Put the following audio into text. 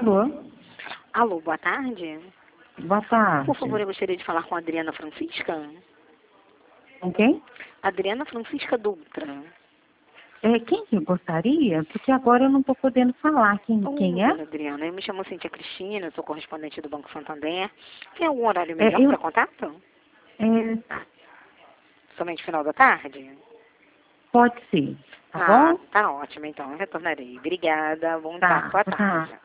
Alô? Alô, boa tarde. Boa tarde. Por favor, eu gostaria de falar com a Adriana Francisca. Com quem? Adriana Francisca Dutra. Quem que eu gostaria? Porque agora eu não estou podendo falar quem é. Dona Adriana, eu me chamo Cíntia Cristina, eu sou correspondente do Banco Santander. Tem algum horário melhor para contato? Somente final da tarde? Pode ser, tá bom? Tá ótimo, então, eu retornarei. Obrigada, bom Tá, boa tá. tarde.